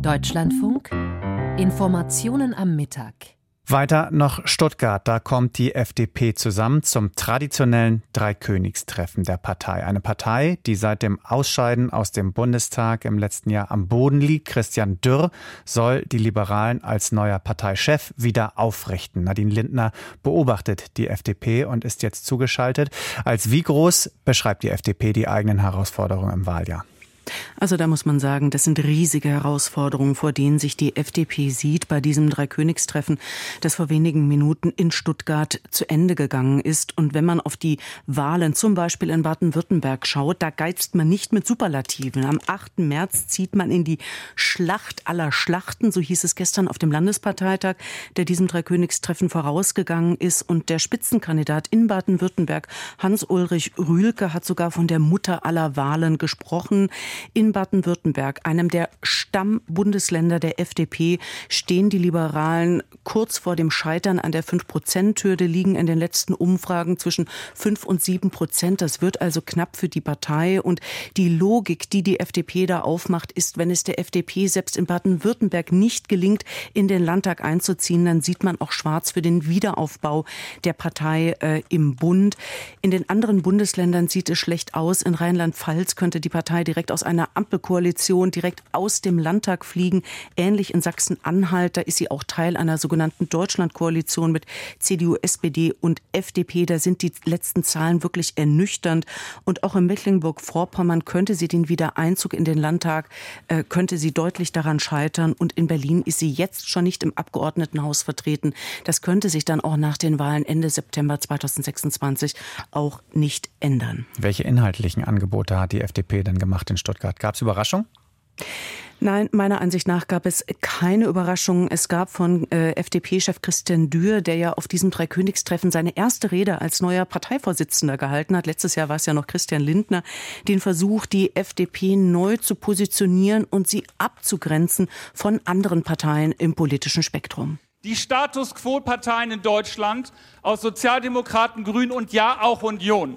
Deutschlandfunk. Informationen am Mittag. Weiter nach Stuttgart, da kommt die FDP zusammen zum traditionellen Dreikönigstreffen der Partei. Eine Partei, die seit dem Ausscheiden aus dem Bundestag im letzten Jahr am Boden liegt. Christian Dürr soll die Liberalen als neuer Parteichef wieder aufrichten. Nadine Lindner beobachtet die FDP und ist jetzt zugeschaltet. Als wie groß beschreibt die FDP die eigenen Herausforderungen im Wahljahr? Also da muss man sagen, das sind riesige Herausforderungen, vor denen sich die FDP sieht bei diesem Dreikönigstreffen, das vor wenigen Minuten in Stuttgart zu Ende gegangen ist. Und wenn man auf die Wahlen zum Beispiel in Baden-Württemberg schaut, da geizt man nicht mit Superlativen. Am 8. März zieht man in die Schlacht aller Schlachten, so hieß es gestern auf dem Landesparteitag, der diesem Dreikönigstreffen vorausgegangen ist. Und der Spitzenkandidat in Baden-Württemberg, Hans-Ulrich Rühlke, hat sogar von der Mutter aller Wahlen gesprochen. In Baden-Württemberg, einem der Stammbundesländer der FDP, stehen die Liberalen kurz vor dem Scheitern an der 5%-Hürde, liegen in den letzten Umfragen zwischen 5 und 7%. Das wird also knapp für die Partei. Und die Logik, die die FDP da aufmacht, ist, wenn es der FDP selbst in Baden-Württemberg nicht gelingt, in den Landtag einzuziehen, dann sieht man auch schwarz für den Wiederaufbau der Partei im Bund. In den anderen Bundesländern sieht es schlecht aus. In Rheinland-Pfalz könnte die Partei direkt aus einer Ampelkoalition direkt aus dem Landtag fliegen. Ähnlich in Sachsen-Anhalt, da ist sie auch Teil einer sogenannten Deutschlandkoalition mit CDU, SPD und FDP. Da sind die letzten Zahlen wirklich ernüchternd. Und auch in Mecklenburg-Vorpommern könnte sie den Wiedereinzug in den Landtag, könnte sie deutlich daran scheitern. Und in Berlin ist sie jetzt schon nicht im Abgeordnetenhaus vertreten. Das könnte sich dann auch nach den Wahlen Ende September 2026 auch nicht ändern. Welche inhaltlichen Angebote hat die FDP denn gemacht in Stuttgart? Gab es Überraschung? Nein, meiner Ansicht nach gab es keine Überraschungen. Es gab von FDP-Chef Christian Dürr, der ja auf diesem Dreikönigstreffen seine erste Rede als neuer Parteivorsitzender gehalten hat. Letztes Jahr war es ja noch Christian Lindner, den Versuch, die FDP neu zu positionieren und sie abzugrenzen von anderen Parteien im politischen Spektrum. Die Status-Quo-Parteien in Deutschland aus Sozialdemokraten, Grünen und ja auch Union.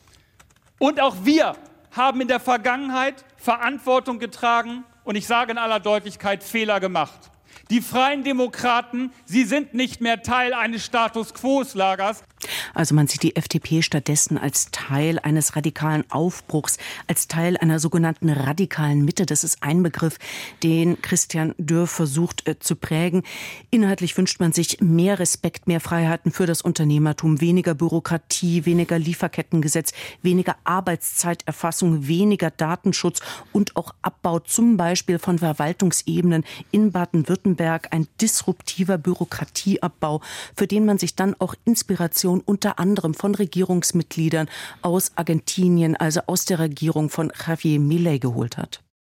Und auch wir haben in der Vergangenheit Verantwortung getragen und ich sage in aller Deutlichkeit Fehler gemacht. Die Freien Demokraten, sie sind nicht mehr Teil eines Status-Quo-Lagers. Also man sieht die FDP stattdessen als Teil eines radikalen Aufbruchs, als Teil einer sogenannten radikalen Mitte. Das ist ein Begriff, den Christian Dürr versucht zu prägen. Inhaltlich wünscht man sich mehr Respekt, mehr Freiheiten für das Unternehmertum, weniger Bürokratie, weniger Lieferkettengesetz, weniger Arbeitszeiterfassung, weniger Datenschutz und auch Abbau zum Beispiel von Verwaltungsebenen in Baden-Württemberg, ein disruptiver Bürokratieabbau, für den man sich dann auch Inspiration unter anderem von Regierungsmitgliedern aus Argentinien, also aus der Regierung von Javier Milei geholt hat.